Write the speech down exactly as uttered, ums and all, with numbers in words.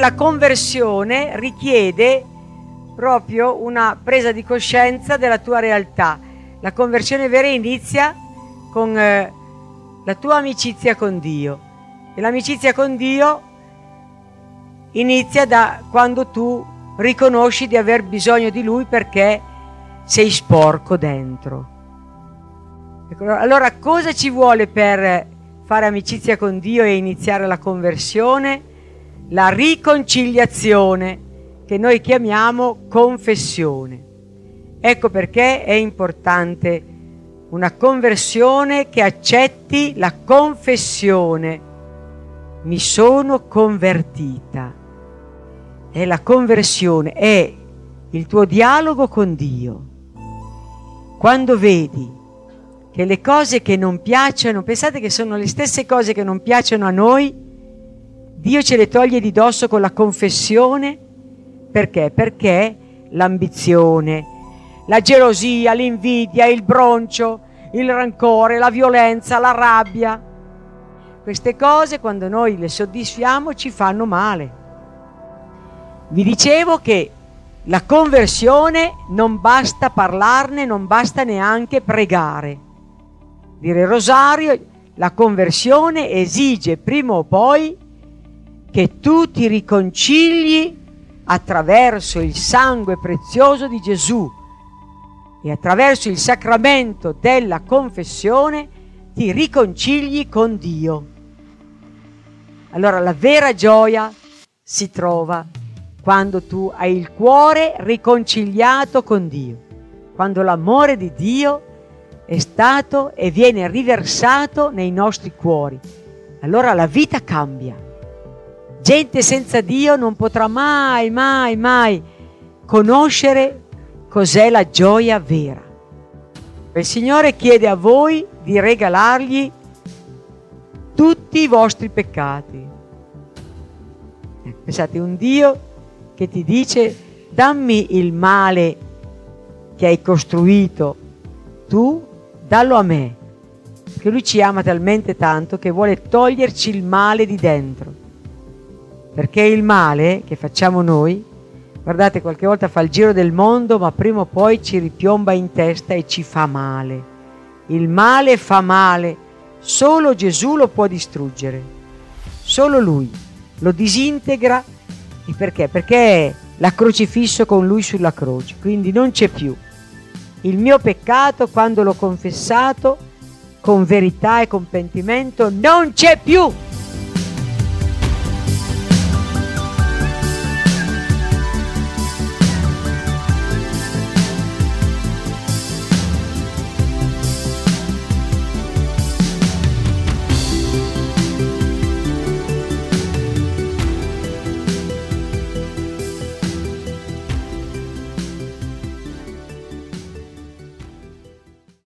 la conversione richiede proprio una presa di coscienza della tua realtà. La conversione vera inizia con eh, la tua amicizia con Dio, e l'amicizia con Dio inizia da quando tu riconosci di aver bisogno di Lui perché sei sporco dentro. Allora, cosa ci vuole per fare amicizia con Dio e iniziare la conversione? La riconciliazione, che noi chiamiamo confessione. Ecco perché è importante una conversione che accetti la confessione. Mi sono convertita. È la conversione, è il tuo dialogo con Dio. Quando vedi che le cose che non piacciono, pensate che sono le stesse cose che non piacciono a noi, Dio ce le toglie di dosso con la confessione. Perché? Perché l'ambizione, la gelosia, l'invidia, il broncio, il rancore, la violenza, la rabbia, queste cose quando noi le soddisfiamo ci fanno male. Vi dicevo che la conversione non basta parlarne, non basta neanche pregare, dire il rosario. La conversione esige prima o poi che tu ti riconcili attraverso il sangue prezioso di Gesù e attraverso il sacramento della confessione ti riconcili con Dio. Allora la vera gioia si trova quando tu hai il cuore riconciliato con Dio, quando l'amore di Dio è stato e viene riversato nei nostri cuori. Allora la vita cambia. Gente senza Dio non potrà mai, mai, mai conoscere cos'è la gioia vera. Il Signore chiede a voi di regalargli tutti i vostri peccati. Pensate, un Dio che ti dice: dammi il male che hai costruito tu, dallo a me, che Lui ci ama talmente tanto che vuole toglierci il male di dentro, perché il male che facciamo noi, guardate, qualche volta fa il giro del mondo, ma prima o poi ci ripiomba in testa e ci fa male. Il male fa male, solo Gesù lo può distruggere, solo Lui lo disintegra. E perché? Perché l'ha crocifisso con Lui sulla croce, quindi non c'è più. Il mio peccato, quando l'ho confessato con verità e con pentimento, non c'è più.